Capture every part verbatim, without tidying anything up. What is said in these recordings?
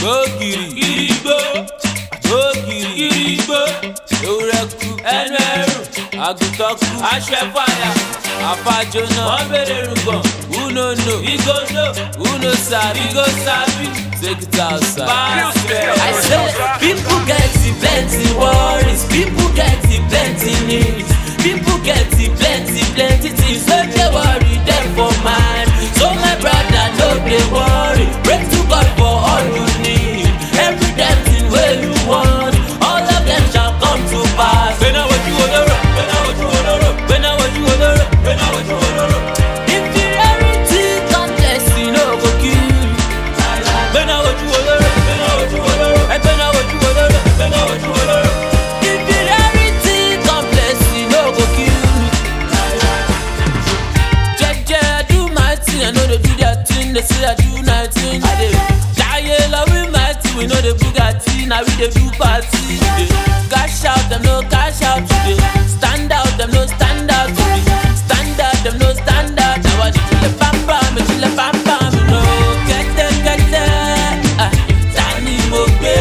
Go kiri, kiri go. Go kiri, kiri go. Ewúrẹ́kù, ẹnu ẹrù, àgùntànkù, aṣọ ẹ̀fàyà, àfàjọnà, wọ́n bèrè rúgbọ̀n. Who no know? We go know. Who no sabi? We go sabi. Take it outside. I say people get the plenty worries, people get the plenty needs, people get the plenty plenty things. So they worry them for mine. So my brother, no they worry. Pray to God for all you need. Every damn thing where you want, all of them shall come to pass. When I want you on the road, when I want you on the road, when I want you on the road, when I want you on the road. Inferiority complex, you know, go kill you. When I want you on the road, when I want you on the road, when I want you on the road, when I want you on the road. Inferiority complex, you know, go kill you. Jeje, I do my thing, I know they do their thing, they say I do nothing. I dey die love with my thing, we know the Bugatti, now we dey do party. Cash out, them no cash out today. Stand out, them no stand out today. Stand out, them no stand out. Now I chill a pam pam, me chill a pam pam, you know. Get them, get them. Ah, Tani mo gbe,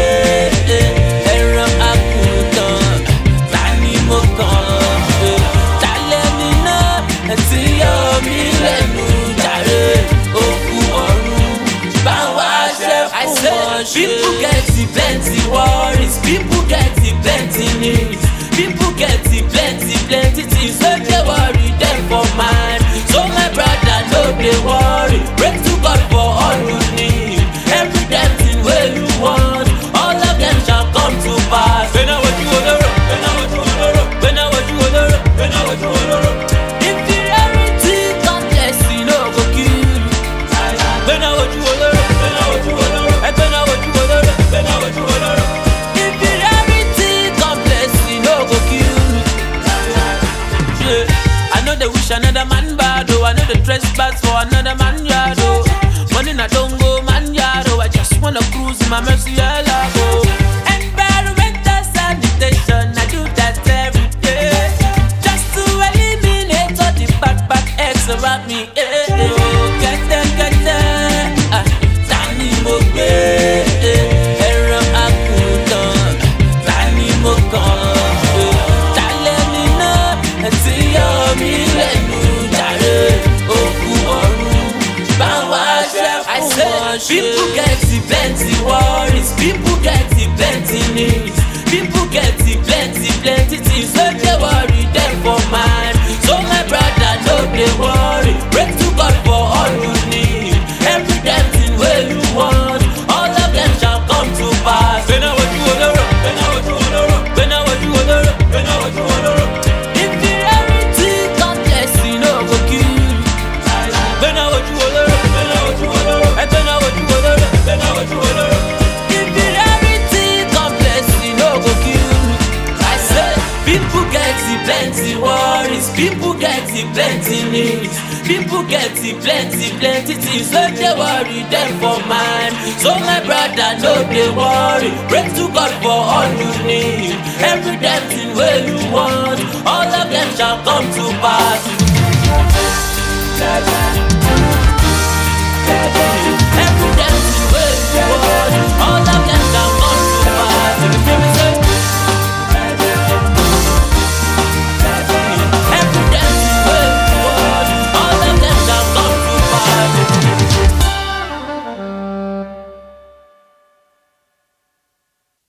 ẹran àgùntàn. Tani mo kàn, tálẹ̀ mi náà, tí yọ mí lẹ́nu jàre. Òkú ọ̀run bá wa ṣe fún wọn ṣe. People get the plenty worries, people get the plenty needs, people get the plenty plenty things. So they worry them for mine. So my brother, no they worry. Pray to God for all you need. Every damn thing where you want, all of them shall come to pass. When I want you on the road, when I want you on the road, when I want you on the road, when I want you on the road. Inferiority complex, you know, go kill you. When I want you on the road, when I want you on the road, when I want you on the road, when I want you on the road. Inferiority complex, you know, go kill you. Yeah. I know they wish another man bad, oh. I know they trespass for another man yard, oh. Money na don't go man yard, oh. I just wanna cruise in my mercy, I love, oh. Environmental sanitation, I do that every day, just to eliminate all the bad bad eggs around me. Eh, eh. Get them, get them. Ah, Tani mo gbe, ẹran àgùntàn. Tani mo kàn, tálẹ̀ mi náà, tí yọ mí lẹ́nu jàre. Òkú ọ̀run bá wa ṣe fún wọn ṣe. People get the plenty worries, people get the plenty needs, people get the plenty plenty things. So they worry them for mine. So my brother, no they worry. Pray to God for all you need. Every damn thing where you want, all of them shall come to pass. When I want you on the road, when I want you on the road, when I want you on the road, when I want you on the road. Inferiority complex, you know, go kill you. When I want you on the road, when I want you on the road, when I want you on the road, when I want you on the road. Inferiority complex, you know, go kill you. I say people get the plenty worries, people get the plenty needs, people get the plenty plenty things. So they worry them for mine. So my brother, no they worry. Pray to God for all you need. Every damn thing where you want, all of them shall come to pass.